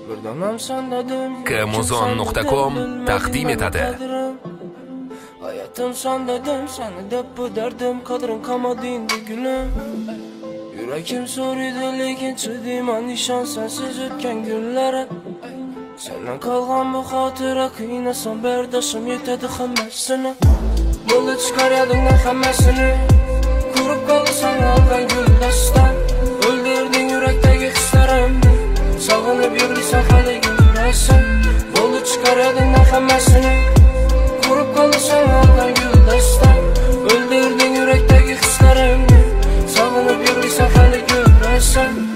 Kmuzon.com taqdim etadi. Hayatim son dedim, seni deb bu derdim, qadrin qamadingdi gulim. Yurakim so'raydi lekin chidayman nishon sensiz o'tgan kunlara. Sendan qolgan bu xotira qiynasam berdashim yetadi hammasini. Yo'lda chiqaryadinglar hammasini. Ko'rib qolsam olgan guldastan. O'ldirding yurakdagi hislarimni. Sog'inib yursan hali yurasan. Yo'lda chiqaryadinglar hammasini. Ko'rib qolsam olgan guldastan. O'ldirding yurakdagi hislarimni. Sog'inib yursan hali yurasan.